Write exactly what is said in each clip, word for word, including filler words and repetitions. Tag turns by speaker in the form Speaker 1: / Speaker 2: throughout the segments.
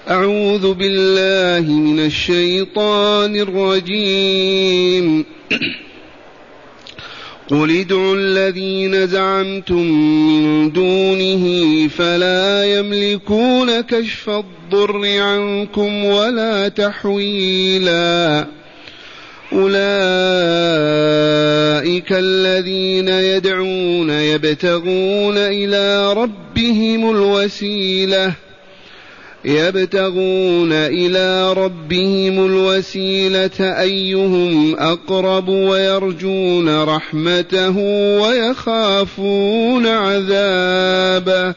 Speaker 1: أعوذ بالله من الشيطان الرجيم. قل ادعوا الذين زعمتم من دونه فلا يملكون كشف الضر عنكم ولا تحويلا. أولئك الذين يدعون يبتغون إلى ربهم الوسيلة يبتغون إلى ربهم الوسيلة أيهم أقرب ويرجون رحمته ويخافون عذابه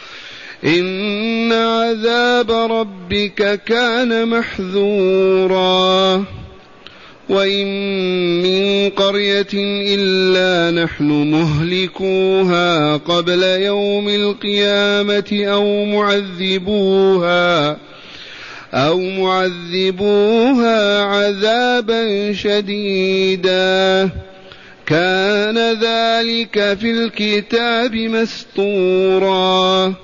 Speaker 1: إن عذاب ربك كان محذورا. وإن من قرية إلا نحن مهلكوها قبل يوم القيامة أو معذبوها أو معذبوها عذابا شديدا كان ذلك في الكتاب مسطورا.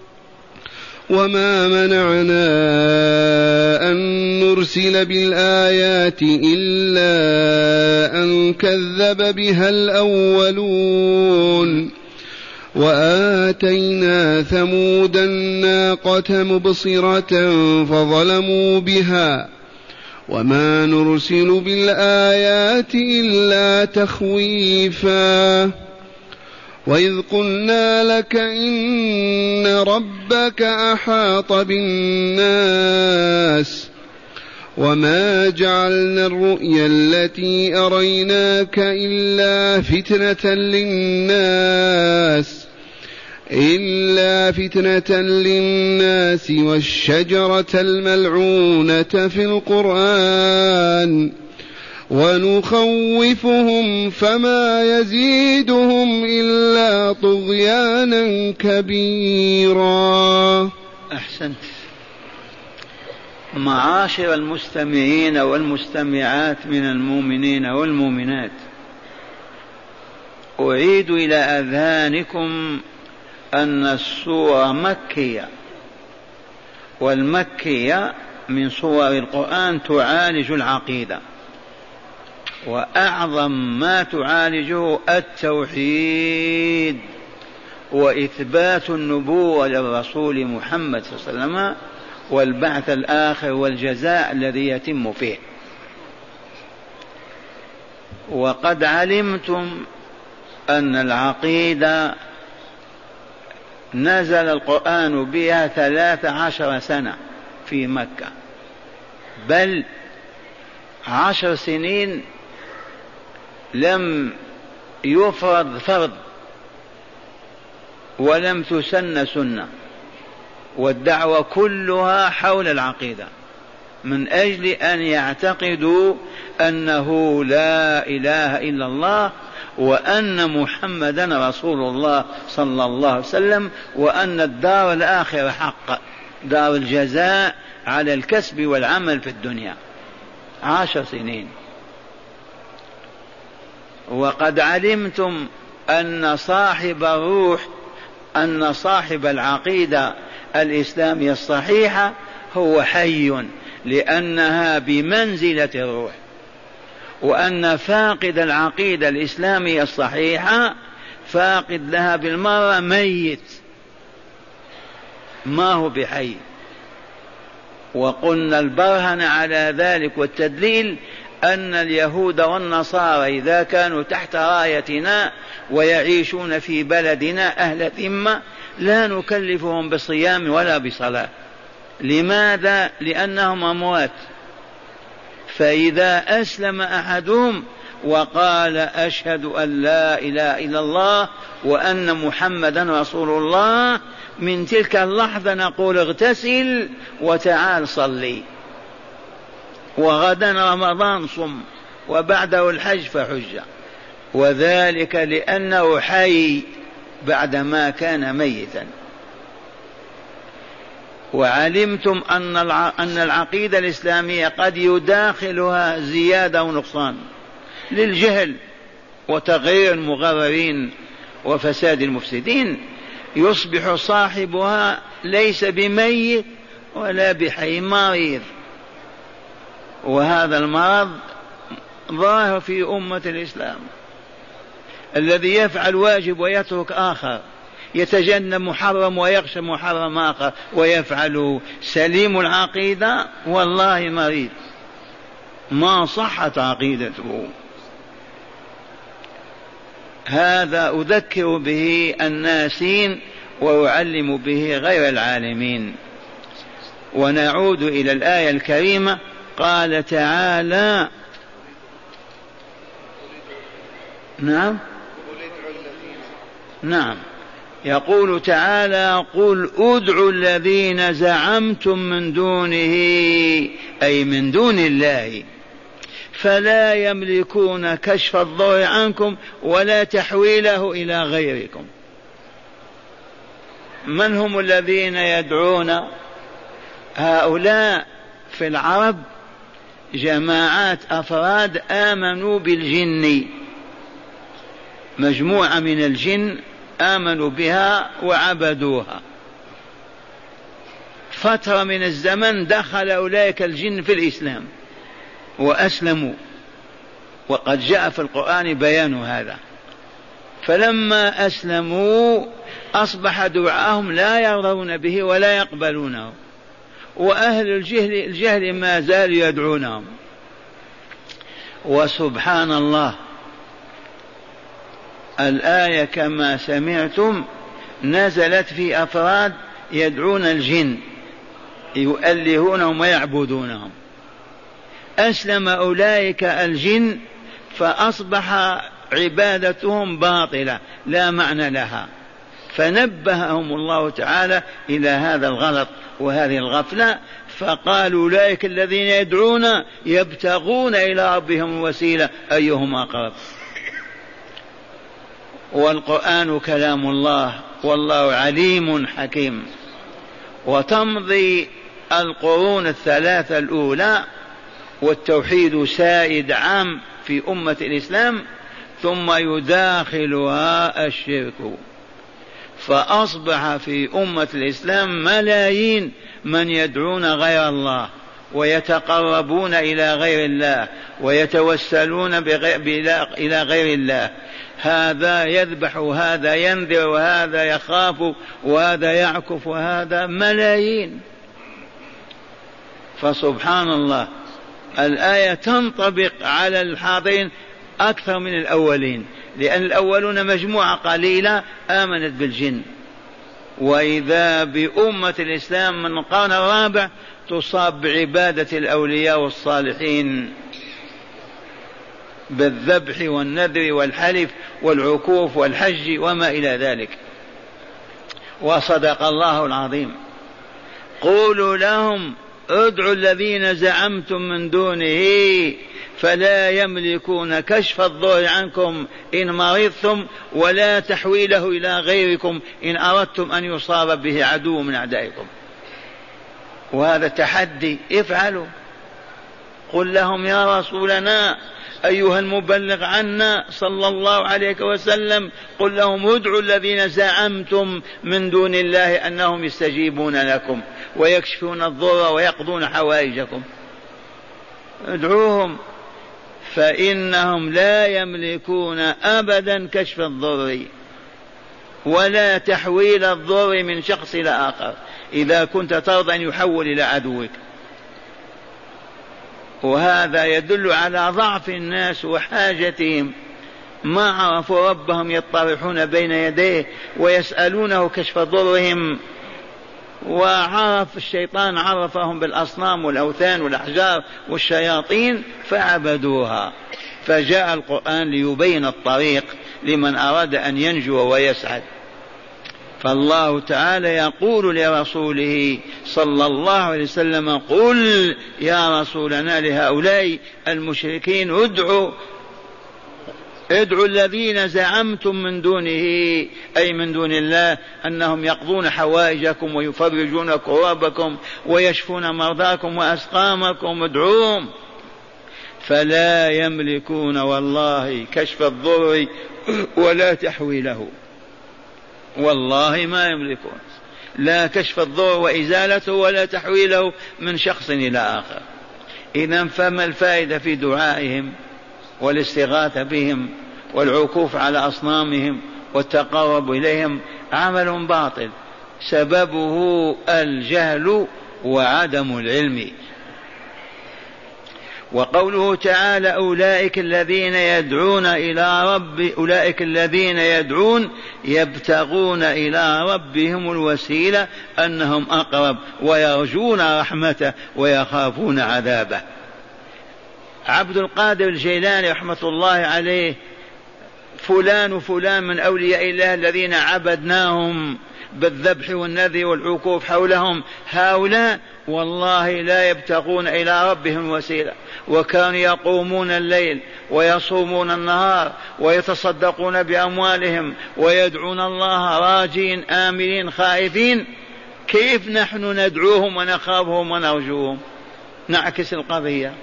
Speaker 1: وما منعنا أن نرسل بالآيات إلا أن كذب بها الأولون وآتينا ثمود الناقة مبصرة فظلموا بها وما نرسل بالآيات إلا تخويفا. وإذ قلنا لك إن ربك أحاط بالناس وما جعلنا الرؤيا التي أريناك إلا فتنة للناس إلا فتنة للناس والشجرة الملعونة في القرآن ونخوفهم فما يزيدهم إلا طغيانا كبيرا.
Speaker 2: أحسنت. معاشر المستمعين والمستمعات من المؤمنين والمؤمنات، أعيد إلى أذهانكم أن السورة مكية، والمكية من سور القرآن تعالج العقيدة، وأعظم ما تعالجه التوحيد وإثبات النبوة للرسول محمد صلى الله عليه وسلم والبعث الآخر والجزاء الذي يتم فيه. وقد علمتم أن العقيدة نزل القرآن بها ثلاث عشر سنة في مكة، بل عشر سنين لم يفرض فرض ولم تسن سنة، والدعوة كلها حول العقيدة من أجل أن يعتقدوا أنه لا إله إلا الله وأن محمدا رسول الله صلى الله عليه وسلم، وأن الدار الآخرة حق، دار الجزاء على الكسب والعمل في الدنيا. عشر سنين. وقد علمتم أن صاحب الروح أن صاحب العقيدة الإسلامية الصحيحة هو حي، لأنها بمنزلة الروح، وأن فاقد العقيدة الإسلامية الصحيحة فاقد لها بالمرة ميت، ما هو بحي. وقلنا البرهن على ذلك والتدليل أن اليهود والنصارى إذا كانوا تحت رايتنا ويعيشون في بلدنا أهل ذمة لا نكلفهم بصيام ولا بصلاة. لماذا؟ لأنهم أموات. فإذا أسلم أحدهم وقال أشهد أن لا إله إلا الله وأن محمدا رسول الله، من تلك اللحظة نقول اغتسل وتعال صلي، وغدا رمضان صم، وبعده الحج فحجة. وذلك لأنه حي بعدما كان ميتا. وعلمتم أن العقيدة الإسلامية قد يداخلها زيادة ونقصان للجهل وتغيير المغررين وفساد المفسدين، يصبح صاحبها ليس بميت ولا بحي، مريض. وهذا المرض ظاهر في أمة الإسلام، الذي يفعل واجب ويترك آخر، يتجنب محرم ويخشى محرم آخر ويفعل، سليم العقيدة والله مريض، ما صحت عقيدته. هذا أذكر به الناسين وأعلم به غير العالمين. ونعود إلى الآية الكريمة. قال تعالى: نعم نعم يقول تعالى: قل ادعوا الذين زعمتم من دونه، أي من دون الله، فلا يملكون كشف الضر عنكم ولا تحويله إلى غيركم. من هم الذين يدعون؟ هؤلاء في العرب جماعات أفراد آمنوا بالجن، مجموعة من الجن آمنوا بها وعبدوها. فترة من الزمن دخل أولئك الجن في الإسلام وأسلموا، وقد جاء في القرآن بيان هذا. فلما أسلموا أصبح دعاءهم لا يرضون به ولا يقبلونه، وأهل الجهل, الجهل ما زالوا يدعونهم. وسبحان الله، الآية كما سمعتم نزلت في أفراد يدعون الجن، يؤلهونهم ويعبدونهم. أسلم أولئك الجن فأصبح عبادتهم باطلة لا معنى لها، فنبههم الله تعالى إلى هذا الغلط وهذه الغفلة. فقالوا أولئك الذين يدعون يبتغون إلى ربهم الوسيلة أيهم أقرب. والقرآن كلام الله والله عليم حكيم. وتمضي القرون الثلاثة الأولى والتوحيد سائد عام في أمة الإسلام، ثم يداخلها الشرك، فأصبح في أمة الإسلام ملايين من يدعون غير الله ويتقربون إلى غير الله ويتوسلون إلى غير الله. هذا يذبح وهذا ينذر وهذا يخاف وهذا يعكف وهذا، ملايين. فسبحان الله، الآية تنطبق على الحاضرين أكثر من الأولين، لأن الأولون مجموعة قليلة آمنت بالجن. وإذا بأمة الإسلام من القرن الرابع تصاب بعبادة الأولياء والصالحين، بالذبح والنذر والحلف والعكوف والحج وما إلى ذلك. وصدق الله العظيم. قولوا لهم ادعوا الذين زعمتم من دونه فلا يملكون كشف الضر عنكم إن مرضتم ولا تحويله إلى غيركم إن أردتم أن يصاب به عدو من أعدائكم. وهذا تحدي، افعلوا. قل لهم يا رسولنا أيها المبلغ عنا صلى الله عليه وسلم، قل لهم ادعوا الذين زعمتم من دون الله أنهم يستجيبون لكم ويكشفون الضر ويقضون حوائجكم. ادعوهم، فإنهم لا يملكون أبدا كشف الضر ولا تحويل الضر من شخص إلى آخر إذا كنت ترضى أن يحول إلى عدوك. وهذا يدل على ضعف الناس وحاجتهم، ما عرفوا ربهم يطرحون بين يديه ويسألونه كشف ضرهم. وعرف الشيطان عرفهم بالأصنام والأوثان والأحجار والشياطين فعبدوها. فجاء القرآن ليبين الطريق لمن أراد أن ينجو ويسعد. فالله تعالى يقول لرسوله صلى الله عليه وسلم قل يا رسولنا لهؤلاء المشركين ادعوا ادعوا الذين زعمتم من دونه، أي من دون الله، أنهم يقضون حوائجكم ويفرجون كرابكم ويشفون مرضاكم وأسقامكم، ادعوهم. فلا يملكون والله كشف الضر ولا تحويله، والله ما يملكون. لا كشف الضر وإزالته ولا تحويله من شخص إلى آخر. إذن فما الفائدة في دعائهم والاستغاثة بهم والعكوف على أصنامهم والتقرب إليهم؟ عمل باطل سببه الجهل وعدم العلم. وقوله تعالى أولئك الذين يدعون إلى رب أولئك الذين يدعون يبتغون إلى ربهم الوسيلة أنهم أقرب ويرجون رحمته ويخافون عذابه. عبد القادر الجيلاني رحمة الله عليه فلان وفلان من أولياء الله الذين عبدناهم بالذبح والنذر والعكوف حولهم، هؤلاء والله لا يبتغون إلى ربهم وسيلة، وكانوا يقومون الليل ويصومون النهار ويتصدقون بأموالهم ويدعون الله راجين آمنين خائفين. كيف نحن ندعوهم ونخافهم ونرجوهم؟ نعكس القضية.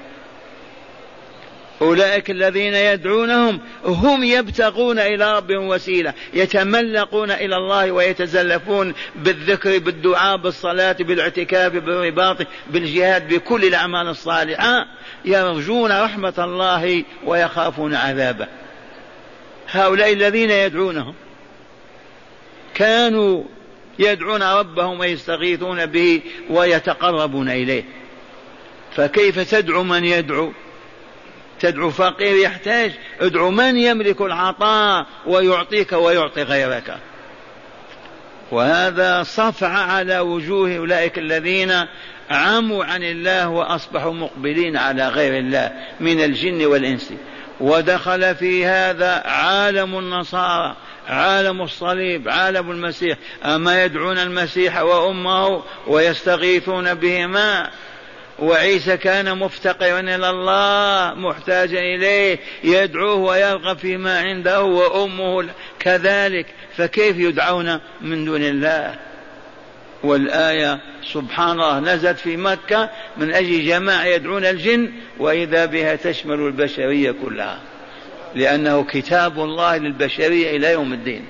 Speaker 2: أولئك الذين يدعونهم هم يبتغون إلى ربهم وسيلة، يتملقون إلى الله ويتزلفون بالذكر بالدعاء بالصلاة بالاعتكاف بالرباط بالجهاد بكل الأعمال الصالحة، يرجون رحمة الله ويخافون عذابه. هؤلاء الذين يدعونهم كانوا يدعون ربهم ويستغيثون به ويتقربون إليه، فكيف تدعو من يدعو؟ تدعو فقير يحتاج، ادعو من يملك العطاء ويعطيك ويعطي غيرك. وهذا صفع على وجوه أولئك الذين عموا عن الله وأصبحوا مقبلين على غير الله من الجن والإنس. ودخل في هذا عالم النصارى، عالم الصليب، عالم المسيح. أما يدعون المسيح وأمه ويستغيثون بهما، وعيسى كان مفتقرا إلى الله محتاجا إليه يدعوه ويرغب فيما عنده، وأمه كذلك، فكيف يدعون من دون الله؟ والآية سبحان الله نزلت في مكة من أجل جماعة يدعون الجن، وإذا بها تشمل البشرية كلها، لأنه كتاب الله للبشرية إلى يوم الدين.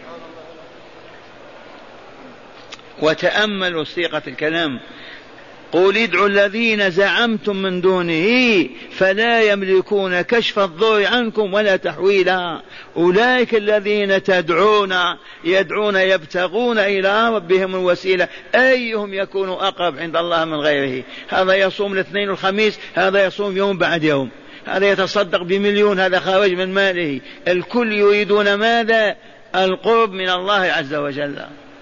Speaker 2: وتأملوا صيغة الكلام: قل ادعوا الذين زعمتم من دونه فلا يملكون كشف الضر عنكم ولا تحويلا. أولئك الذين تدعون يدعون يبتغون إلى ربهم الوسيلة أيهم يكون أقرب عند الله من غيره. هذا يصوم الاثنين والخميس، هذا يصوم يوم بعد يوم، هذا يتصدق بمليون، هذا خارج من ماله. الكل يريدون ماذا؟ القرب من الله عز وجل.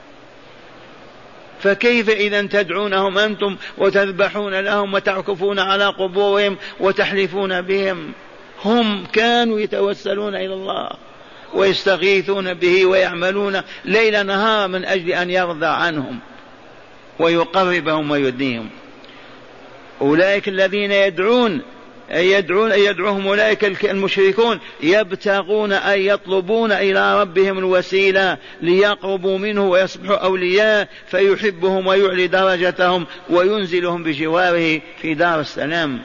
Speaker 2: فكيف إذا تدعونهم أنتم وتذبحون لهم وتعكفون على قبورهم وتحلفون بهم؟ هم كانوا يتوسلون إلى الله ويستغيثون به ويعملون ليل نهار من أجل أن يرضى عنهم ويقربهم ويدنيهم. أولئك الذين يدعون يدعون يدعوهم أولئك المشركون يبتغون أي يطلبون إلى ربهم الوسيلة ليقربوا منه ويصبحوا أولياء فيحبهم ويعلي درجتهم وينزلهم بجواره في دار السلام.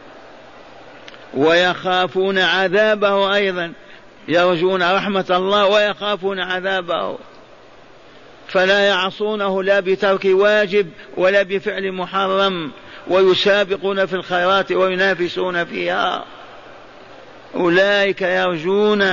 Speaker 2: ويخافون عذابه أيضا، يرجون رحمة الله ويخافون عذابه، فلا يعصونه لا بترك واجب ولا بفعل محرم، ويسابقون في الخيرات وينافسون فيها. أولئك يرجون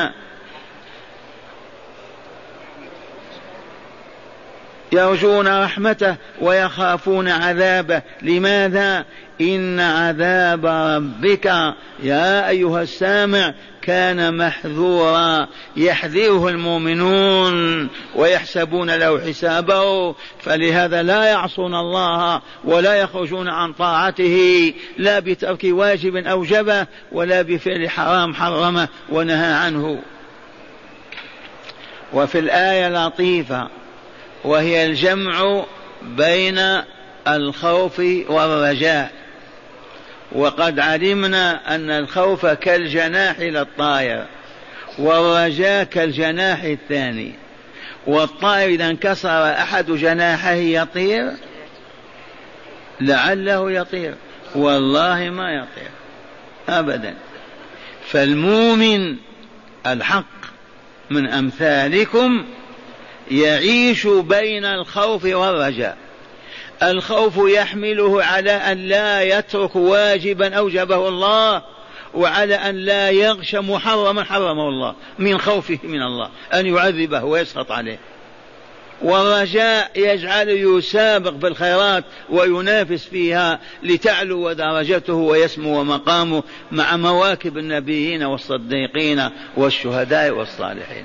Speaker 2: يرجون رحمته ويخافون عذابه. لماذا؟ إن عذاب ربك يا أيها السامع كان محذورا، يحذره المؤمنون ويحسبون له حسابه، فلهذا لا يعصون الله ولا يخرجون عن طاعته لا بترك واجب أوجبه ولا بفعل حرام حرمه ونهى عنه. وفي الآية لطيفة وهي الجمع بين الخوف والرجاء. وقد علمنا أن الخوف كالجناح للطائر والرجاء كالجناح الثاني. والطائر إذا انكسر أحد جناحيه يطير، لعله يطير، والله ما يطير أبدا. فالمؤمن الحق من أمثالكم يعيش بين الخوف والرجاء. الخوف يحمله على أن لا يترك واجبا أوجبه الله، وعلى أن لا يغش محرما حرمه الله من خوفه من الله أن يعذبه ويسخط عليه. والرجاء يجعل يسابق بالخيرات وينافس فيها لتعلو درجته ويسمو مقامه مع مواكب النبيين والصديقين والشهداء والصالحين.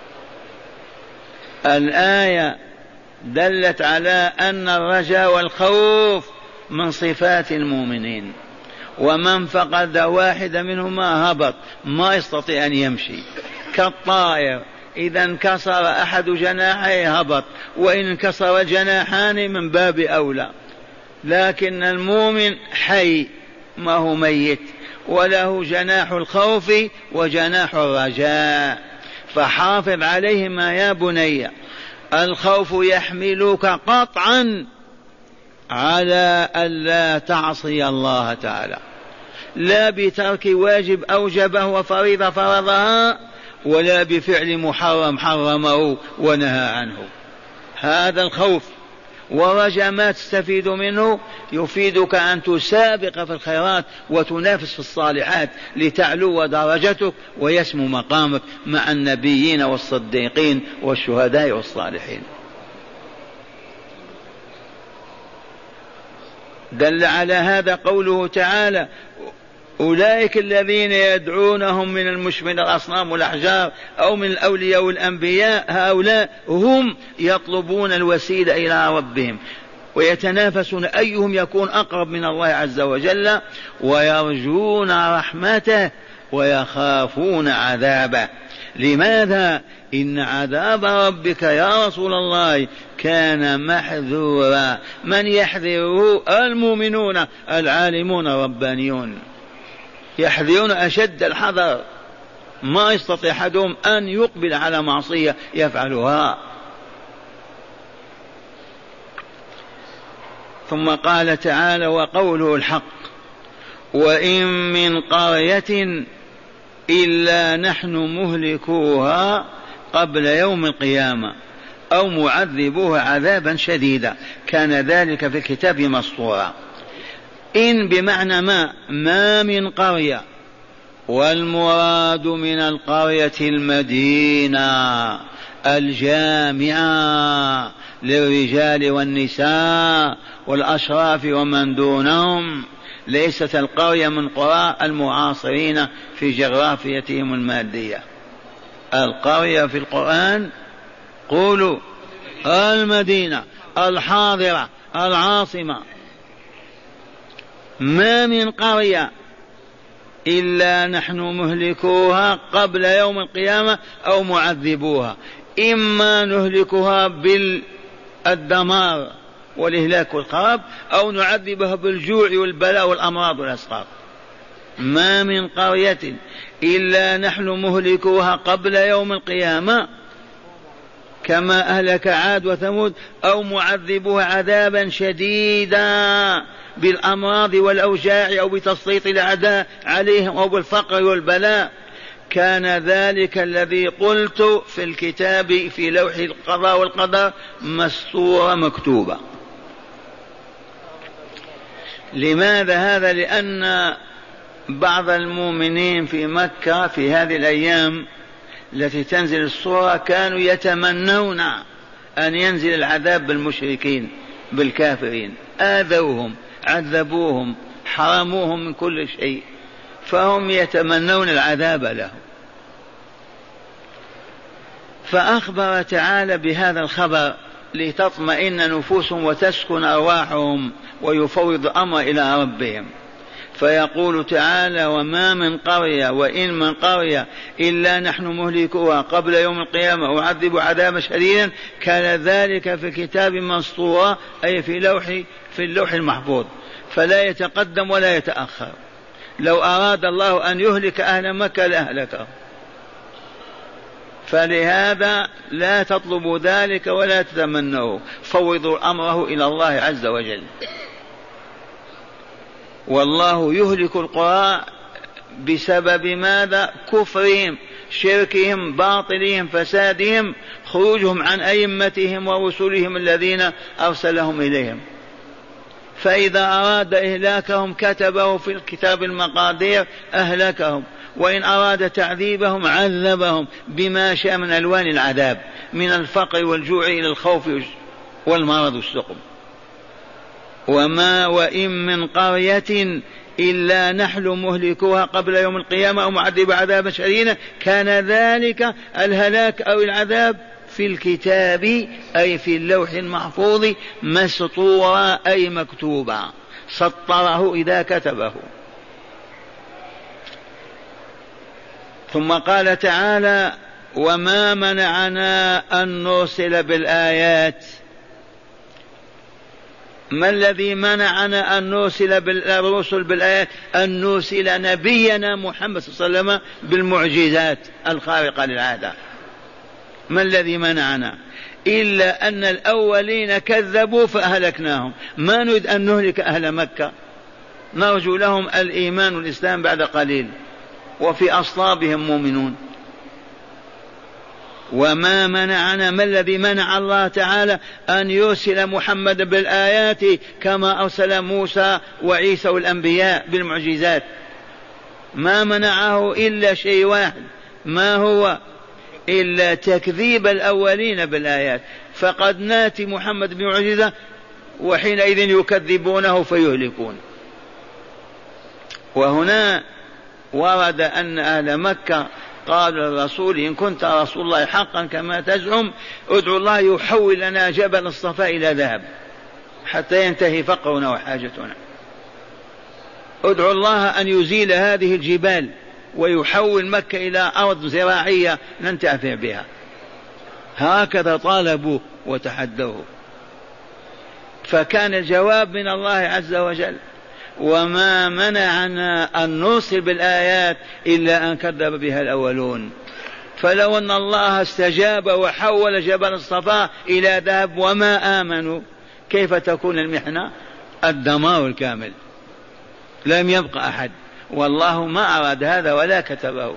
Speaker 2: الآية دلت على أن الرجاء والخوف من صفات المؤمنين، ومن فقد واحدة منهما هبط، ما يستطيع أن يمشي. كالطائر إذا انكسر أحد جناحيه هبط، وإن انكسر جناحان من باب أولى. لكن المؤمن حي ما هو ميت، وله جناح الخوف وجناح الرجاء، فحافظ عليهما يا بني. الخوف يحملك قطعا على ألا تعصي الله تعالى، لا بترك واجب أوجبه وفريضة فرضها، ولا بفعل محرم حرمه ونهى عنه. هذا الخوف. ورجاء ما تستفيد منه؟ يفيدك أن تسابق في الخيرات وتنافس في الصالحات لتعلو درجتك ويسمو مقامك مع النبيين والصديقين والشهداء والصالحين. دل على هذا قوله تعالى: أولئك الذين يدعونهم من المشركين الأصنام والأحجار أو من الأولياء والأنبياء، هؤلاء هم يطلبون الوسيلة إلى ربهم ويتنافسون أيهم يكون أقرب من الله عز وجل، ويرجون رحمته ويخافون عذابه. لماذا؟ إن عذاب ربك يا رسول الله كان محذورا. من يحذره؟ المؤمنون العالمون الربانيون، يحذرون أشد الحذر، ما يستطيع أحدهم أن يقبل على معصية يفعلها. ثم قال تعالى وقوله الحق: وإن من قرية إلا نحن مهلكوها قبل يوم القيامة أو معذبوها عذابا شديدا كان ذلك في الكتاب مسطورا. إن بمعنى ما ما من قرية، والمراد من القرية المدينة الجامعة للرجال والنساء والأشراف ومن دونهم، ليست القرية من قرى المعاصرين في جغرافيتهم المادية. القرية في القرآن قولوا المدينة الحاضرة العاصمة. ما من قرية إلا نحن مهلكوها قبل يوم القيامة أو معذبوها، إما نهلكها بالدمار والإهلاك والخراب أو نعذبها بالجوع والبلاء والأمراض والأسقاط. ما من قرية إلا نحن مهلكوها قبل يوم القيامة كما أهلك عاد وثمود، أو معذبوها عذابا شديدا بالأمراض والأوجاع أو بتسليط الأعداء عليهم أو بالفقر والبلاء. كان ذلك الذي قلت في الكتاب في لوح القضاء والقدر مسطورة مكتوبة. لماذا هذا؟ لأن بعض المؤمنين في مكة في هذه الأيام التي تنزل الصورة كانوا يتمنون أن ينزل العذاب بالمشركين بالكافرين، آذوهم عذبوهم حرموهم من كل شيء، فهم يتمنون العذاب لهم. فأخبر تعالى بهذا الخبر لتطمئن نفوسهم وتسكن أرواحهم ويفوض الأمر إلى ربهم. فيقول تعالى وما من قرية وإن من قرية إلا نحن مهلكوها قبل يوم القيامة وعذب عذابا شديدا كان ذلك في كتاب مسطورة، أي في لوح في اللوح المحفوظ، فلا يتقدم ولا يتأخر. لو أراد الله أن يهلك أهل مكة لأهلكه. فلهذا لا تطلبوا ذلك ولا تتمنوا، فوضوا أمره إلى الله عز وجل. والله يهلك القرى بسبب ماذا؟ كفرهم، شركهم باطلهم فسادهم خروجهم عن أئمتهم ورسلهم الذين أرسلهم إليهم. فإذا أراد إهلاكهم كتبه في الكتاب المقادير أهلكهم، وإن أراد تعذيبهم عذبهم بما شاء من ألوان العذاب، من الفقر والجوع إلى الخوف والمرض والسقم. وما وإن من قرية إلا نحن مهلكوها قبل يوم القيامة أو معذب عذابا شديدا كان ذلك الهلاك أو العذاب في الكتاب أي في اللوح المحفوظ مسطورا أي مكتوبا، سطره إذا كتبه. ثم قال تعالى: وما منعنا أن نرسل بالآيات. ما الذي منعنا أن نرسل بالرسل بالآيات؟ أن نرسل نبينا محمد صلى الله عليه وسلم بالمعجزات الخارقة للعادة. ما الذي منعنا؟ إلا أن الأولين كذبوا فأهلكناهم. ما نريد أن نهلك أهل مكة، نرجو لهم الإيمان والإسلام بعد قليل وفي أصلابهم مؤمنون. وما منعنا، ما الذي منع الله تعالى أن يرسل محمد بالآيات كما أرسل موسى وعيسى والأنبياء بالمعجزات؟ ما منعه إلا شيء واحد، ما هو؟ إلا تكذيب الأولين بالآيات. فقد ناتي محمد بمعجزة وحينئذ يكذبونه فيهلكون. وهنا ورد أن أهل مكة قالوا للرسول: إن كنت رسول الله حقا كما تزعم ادعو الله يحول لنا جبل الصفا إلى ذهب حتى ينتهي فقرنا وحاجتنا. ادعو الله أن يزيل هذه الجبال ويحول مكة إلى أرض زراعية ننتفع بها. هكذا طالبوا وتحدوه. فكان الجواب من الله عز وجل: وما منعنا أن نرسل بالآيات إلا أن كذب بها الأولون. فلو أن الله استجاب وحول جبل الصفا إلى ذهب وما آمنوا كيف تكون المحنة؟ الدمار الكامل، لم يبقى أحد. والله ما أراد هذا ولا كتبه.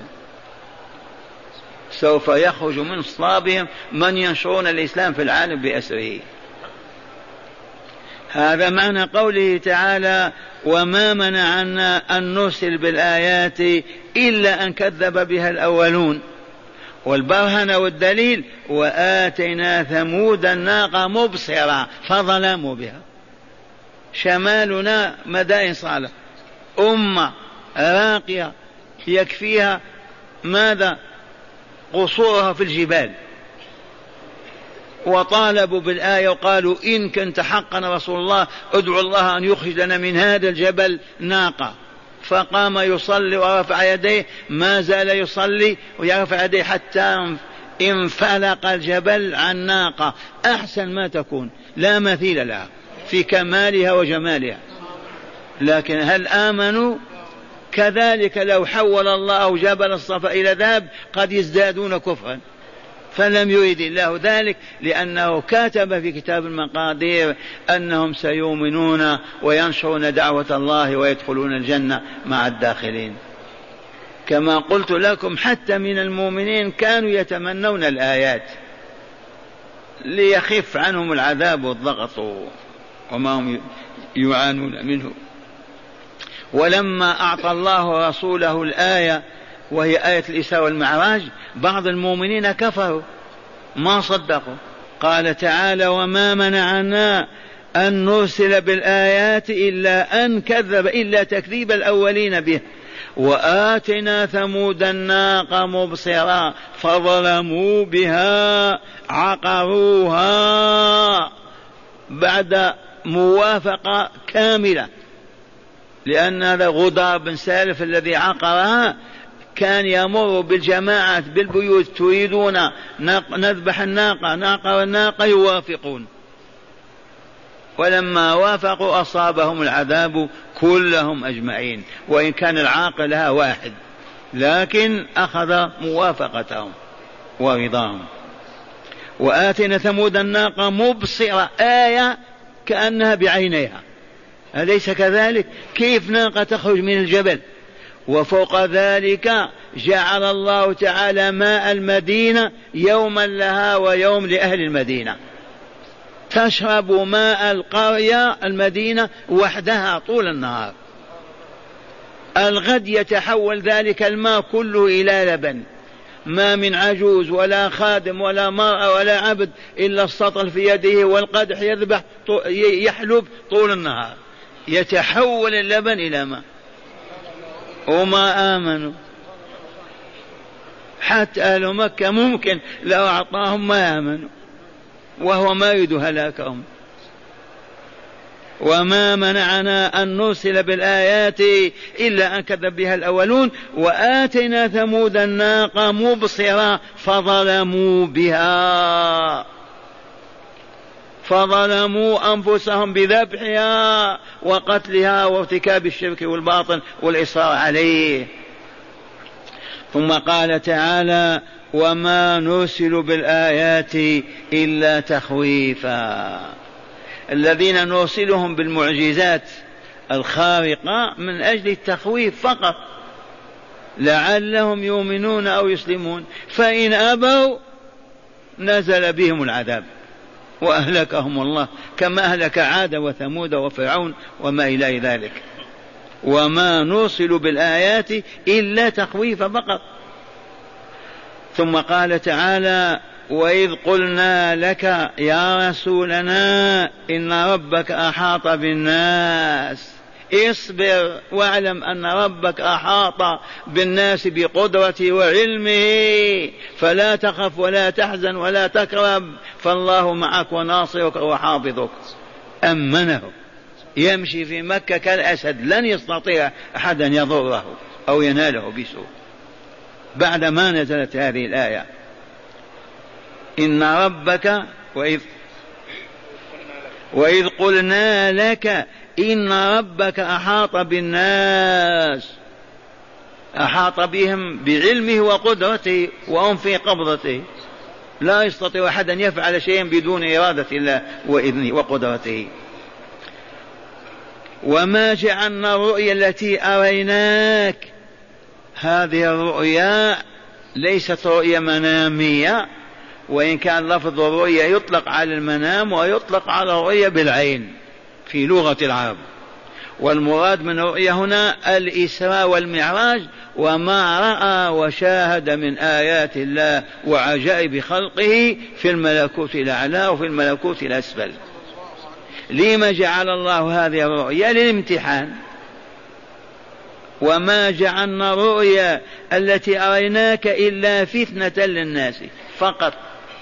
Speaker 2: سوف يخرج من أصلابهم من ينشرون الإسلام في العالم بأسره. هذا معنى قوله تعالى: وما منعنا أن نرسل بالآيات إلا أن كذب بها الأولون. والبرهنة والدليل: وآتينا ثمود الناقة مبصرة فظلموا بها. شمالنا مدائن صالح، أمة راقية يكفيها ماذا؟ قصورها في الجبال. وطالبوا بالآية وقالوا: إن كنت حقا رسول الله ادعو الله أن يخرج لنا من هذا الجبل ناقة. فقام يصلي ورفع يديه، ما زال يصلي ويرفع يديه حتى انفلق الجبل عن ناقة أحسن ما تكون، لا مثيل لها في كمالها وجمالها. لكن هل آمنوا؟ كذلك لو حول الله جبل الصفا إلى ذهب قد يزدادون كفرا، فلم يريد الله ذلك، لأنه كاتب في كتاب المقادير أنهم سيؤمنون وينشرون دعوة الله ويدخلون الجنة مع الداخلين. كما قلت لكم حتى من المؤمنين كانوا يتمنون الآيات ليخف عنهم العذاب والضغط وما هم يعانون منه. ولما أعطى الله رسوله الآية وهي آية الإسراء والمعراج بعض المؤمنين كفروا ما صدقوا. قال تعالى: وما منعنا أن نرسل بالآيات إلا أن كذب إلا تكذيب الأولين به. وآتنا ثمود الناقة مبصرة فظلموا بها عقروها بعد موافقة كاملة، لأن هذا غدار بن سالف الذي عقرها كان يمر بالجماعة بالبيوت: تريدون نذبح الناقة، نعقر الناقة، يوافقون. ولما وافقوا أصابهم العذاب كلهم أجمعين، وإن كان العاقل لها واحد، لكن أخذ موافقتهم ورضاهم. وآتنا ثمود الناقة مبصرة، آية كأنها بعينيها، أليس كذلك؟ كيف ناقة تخرج من الجبل وفوق ذلك جعل الله تعالى ماء المدينة يوما لها ويوم لأهل المدينة، تشرب ماء القرية المدينة وحدها طول النهار. الغد يتحول ذلك الماء كله إلى لبن، ما من عجوز ولا خادم ولا مرأة ولا عبد إلا السطل في يده والقدح يذبح يحلب طول النهار، يتحول اللبن إلى ماء. وما آمنوا حتى أهل مكة ممكن لو أعطاهم ما آمنوا، وهو ما يريد هلاكهم. وما منعنا أن نرسل بالآيات إلا أن كذب بها الأولون وآتينا ثمود الناقة مبصرة فظلموا بها فظلموا أنفسهم بذبحها وقتلها وارتكاب الشرك والباطل والإصرار عليه. ثم قال تعالى وما نرسل بالآيات إلا تخويفا. الذين نرسلهم بالمعجزات الخارقة من أجل التخويف فقط لعلهم يؤمنون أو يسلمون، فإن أبوا نزل بهم العذاب وأهلكهم الله كما أهلك عاد وثمود وفرعون وما إلى ذلك. وما نرسل بالآيات إلا تخويف فقط. ثم قال تعالى وإذ قلنا لك يا رسولنا إن ربك أحاط بالناس اصبر واعلم أن ربك أحاط بالناس بقدرته وعلمه فلا تخف ولا تحزن ولا تكرب فالله معك وناصرك وحافظك. أمنه يمشي في مكة كالأسد لن يستطيع أحدا يضره أو يناله بسوء بعدما نزلت هذه الآية إن ربك وإذ, وإذ قلنا لك إن ربك أحاط بالناس أحاط بهم بعلمه وقدرته وهم في قبضته لا يستطيع أحد أن يفعل شيئا بدون إرادة الله وإذنه وقدرته. وما جعلنا الرؤيا التي أريناك هذه الرؤيا ليست رؤيا منامية، وإن كان لفظ الرؤيا يطلق على المنام ويطلق على الرؤيا بالعين في لغة العرب، والمراد من الرؤيا هنا الإسراء والمعراج وما رأى وشاهد من آيات الله وعجائب خلقه في الملكوت الأعلى وفي الملكوت الأسفل. لما جعل الله هذه الرؤيا؟ للامتحان. وما جعلنا الرؤيا التي أريناك إلا فتنة للناس فقط،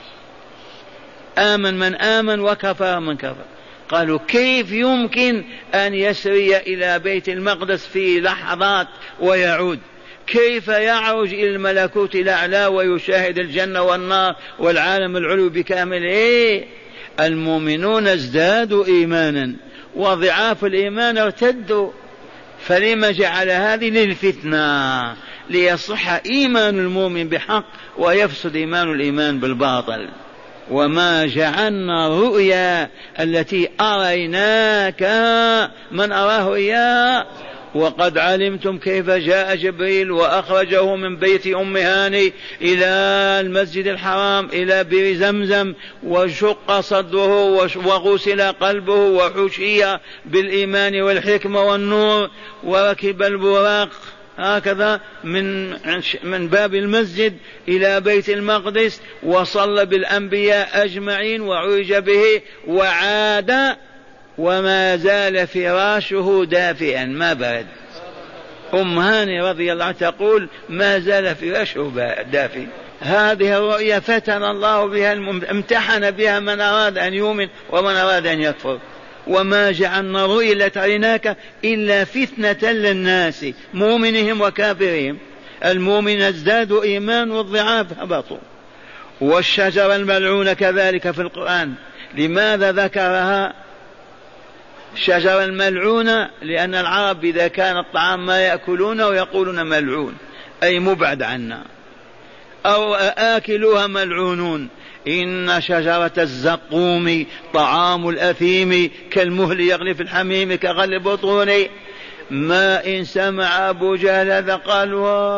Speaker 2: آمن من آمن وكفر من كفر. قالوا كيف يمكن أن يسري إلى بيت المقدس في لحظات ويعود؟ كيف يعرج إلى الملكوت الأعلى ويشاهد الجنة والنار والعالم العلوي بكامل؟ إيه؟ المؤمنون ازدادوا إيمانا وضعاف الإيمان ارتدوا. فلما جعل هذه للفتنة ليصح إيمان المؤمن بحق ويفسد إيمان الإيمان بالباطل. وما جعلنا الرؤيا التي أريناك من أراه إياه وقد علمتم كيف جاء جبريل وأخرجه من بيت أم هاني إلى المسجد الحرام إلى بئر زمزم وشق صدره وغسل قلبه وحشي بالإيمان والحكمة والنور وركب البراق هكذا من من باب المسجد إلى بيت المقدس وصلى بالأنبياء أجمعين وعرج به وعاد وما زال فراشه دافئا ما برد. أم هاني رضي الله عنها تقول ما زال فراشه دافئ. هذه الرؤيا فتن الله بها امتحن بها من أراد أن يؤمن ومن أراد أن يكفر. وما جعلنا الرؤيا التي أريناك إلا فتنة للناس مؤمنهم وكافرهم. المؤمن ازدادوا إيمان والضعاف هبطوا. والشجرة الملعونة كذلك في القرآن لماذا ذكرها؟ شجرة الملعونة لأن العرب إذا كان الطعام ما يأكلونه ويقولون ملعون أي مبعد عنا أو آكلوها ملعونون. إن شجرة الزقوم طعام الأثيم كالمهل يغلي في الحميم كغلي بطون. ما إن سمع أبو جهل هذا قال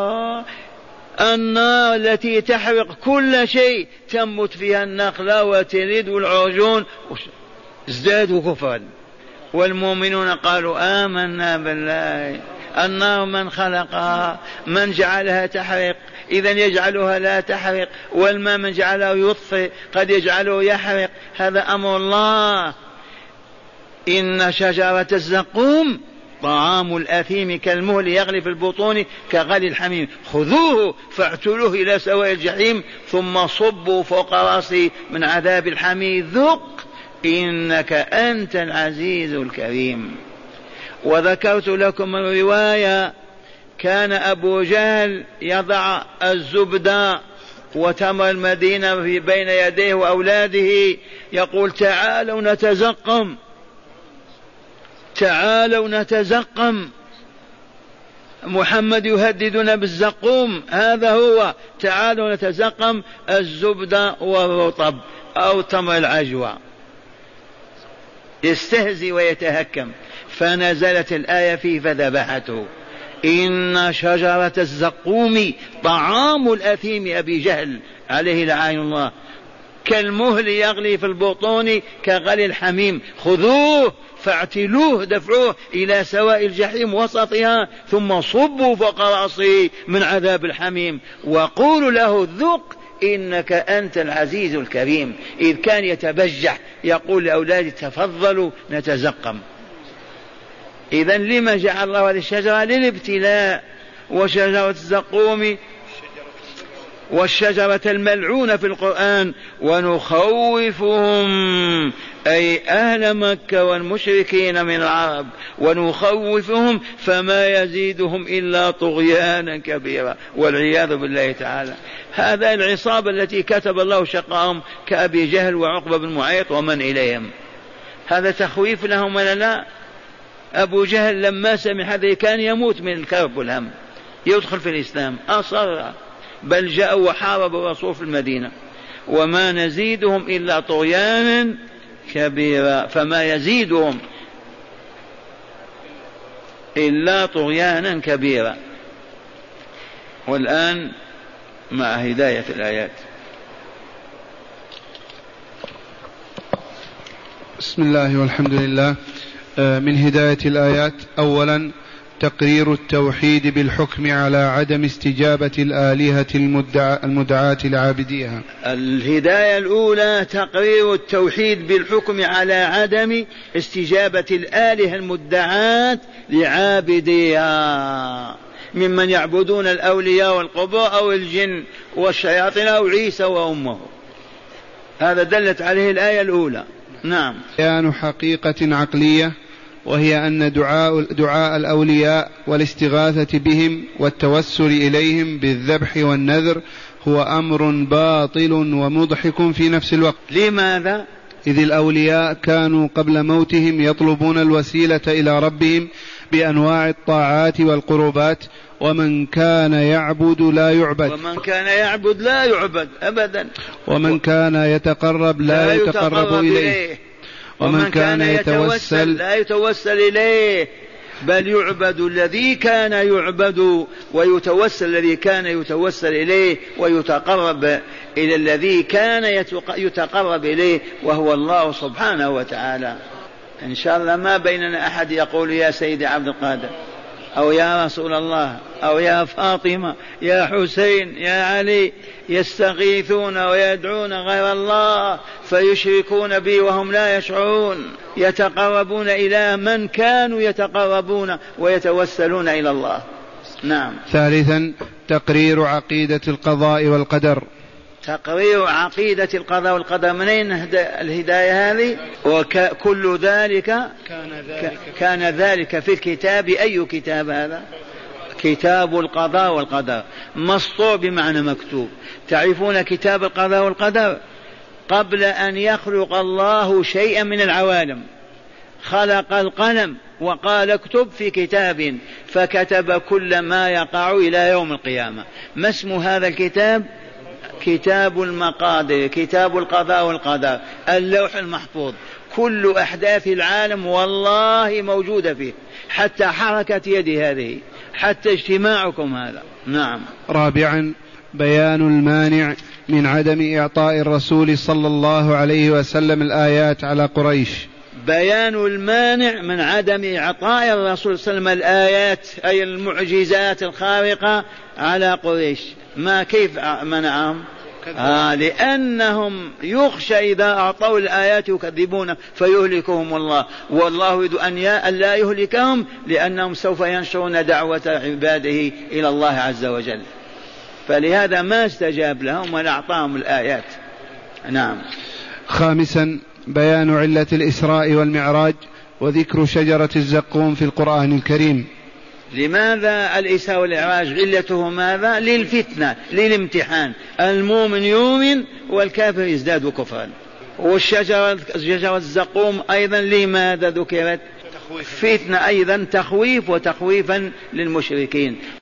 Speaker 2: النار التي تحرق كل شيء تنبت فيها النخلة وتلد والعرجون، ازدادوا كفرا. والمؤمنون قالوا آمنا بالله. النار من خلقها؟ من جعلها تحرق، إذا يجعلها لا تحرق. والماء من جعله يطفئ قد يجعله يحرق، هذا أمر الله. إن شجرة الزقوم طعام الأثيم كالمهل يغلي في البطون كغلي الحميم، خذوه فاعتلوه إلى سواء الجحيم ثم صبوا فوق رأسه من عذاب الحميم ذق إنك أنت العزيز الكريم. وذكرت لكم الرواية، كان أبو جهل يضع الزبدة وتمر المدينة في بين يديه وأولاده، يقول تعالوا نتزقم، تعالوا نتزقم. محمد يهددنا بالزقوم، هذا هو، تعالوا نتزقم الزبدة والرطب أو تمر العجوة، يستهزي ويتهكم. فنزلت الآية فيه فذبحته. إن شجرة الزقوم طعام الأثيم أبي جهل عليه لعين الله كالمهل يغلي في البطون كغلي الحميم، خذوه فاعتلوه دفعوه إلى سواء الجحيم وسطها ثم صبوا فوق رأسه من عذاب الحميم وقولوا له ذق إنك أنت العزيز الكريم. إذ كان يتبجح يقول لأولاده تفضلوا نتزقم. إذن لما جعل الله هذه الشجرة؟ للابتلاء. وشجرة الزقوم والشجرة الملعونة في القرآن ونخوفهم أي أهل مكة والمشركين من العرب، ونخوفهم فما يزيدهم إلا طغيانا كبيرا والعياذ بالله تعالى. هذا العصابة التي كتب الله شقاهم كأبي جهل وعقبة بن معيط ومن إليهم، هذا تخويف لهم ولا لا؟ أبو جهل لما سمع هذا كان يموت من الكرب والهم، يدخل في الإسلام، أصر بل جاءوا وحاربوا الرسول في المدينة. وما نزيدهم إلا طغيانا كبيرا، فما يزيدهم إلا طغيانا كبيرا. والآن مع هداية الآيات.
Speaker 1: بسم الله والحمد لله. من هداية الآيات: أولا تقرير التوحيد بالحكم على عدم استجابة الآلهة المدعاة لعابديها.
Speaker 2: الهداية الأولى تقرير التوحيد بالحكم على عدم استجابة الآلهة المدعاة لعابديها ممن يعبدون الأولياء والقبور أو الجن والشياطين أو عيسى وأمه. هذا دلت عليه الآية الأولى. نعم.
Speaker 1: بيان حقيقة عقلية، وهي أن دعاء, دعاء الأولياء والاستغاثة بهم والتوسل إليهم بالذبح والنذر هو أمر باطل ومضحك في نفس الوقت.
Speaker 2: لماذا؟
Speaker 1: إذ الأولياء كانوا قبل موتهم يطلبون الوسيلة إلى ربهم بأنواع الطاعات والقربات، ومن كان يعبد لا يعبد
Speaker 2: ومن كان يعبد لا يعبد أبدا،
Speaker 1: ومن كان يتقرب لا, لا يتقرب, يتقرب إليه،
Speaker 2: ومن كان يتوسل لا يتوسل إليه، بل يعبد الذي كان يعبد ويتوسل الذي كان يتوسل إليه ويتقرب إلى الذي كان يتقرب إليه وهو الله سبحانه وتعالى. إن شاء الله ما بيننا أحد يقول يا سيدي عبد القادر أو يا رسول الله أو يا فاطمة يا حسين يا علي، يستغيثون ويدعون غير الله فيشركون به وهم لا يشعرون، يتقربون إلى من كانوا يتقربون ويتوسلون إلى الله. نعم.
Speaker 1: ثالثا تقرير عقيدة القضاء والقدر.
Speaker 2: تقرير عقيدة القضاء والقدر. منين الهداية هذه؟ وكل ذلك كان ذلك, كان ذلك في الكتاب. أي كتاب هذا؟ كتاب القضاء والقدر، مسطور بمعنى مكتوب. تعرفون كتاب القضاء والقدر؟ قبل أن يخلق الله شيئا من العوالم خلق القلم وقال اكتب في كتاب، فكتب كل ما يقع إلى يوم القيامة. ما اسم هذا الكتاب؟ كتاب المقادير، كتاب القضاء والقدر، اللوح المحفوظ. كل أحداث العالم والله موجودة فيه، حتى حركة يدي هذه، حتى اجتماعكم هذا. نعم.
Speaker 1: رابعا بيان المانع من عدم إعطاء الرسول صلى الله عليه وسلم الآيات على قريش.
Speaker 2: بيان المانع من عدم إعطاء الرسول صلى الله عليه وسلم الآيات أي المعجزات الخارقة على قريش. ما كيف منعهم؟ آه لأنهم يخشى إذا أعطوا الآيات يكذبون فيهلكهم الله، والله يريد أن لا يهلكهم لأنهم سوف ينشرون دعوة عباده إلى الله عز وجل، فلهذا ما استجاب لهم ولا أعطاهم الآيات. نعم.
Speaker 1: خامسا بيان علة الإسراء والمعراج وذكر شجرة الزقوم في القرآن الكريم.
Speaker 2: لماذا الإسراء والمعراج؟ علته ماذا؟ للفتنة، للامتحان. المؤمن يؤمن والكافر يزداد كفرا. والشجرة شجرة الزقوم أيضا لماذا ذكرت؟ فتنة أيضا، تخويف وتخويفا للمشركين.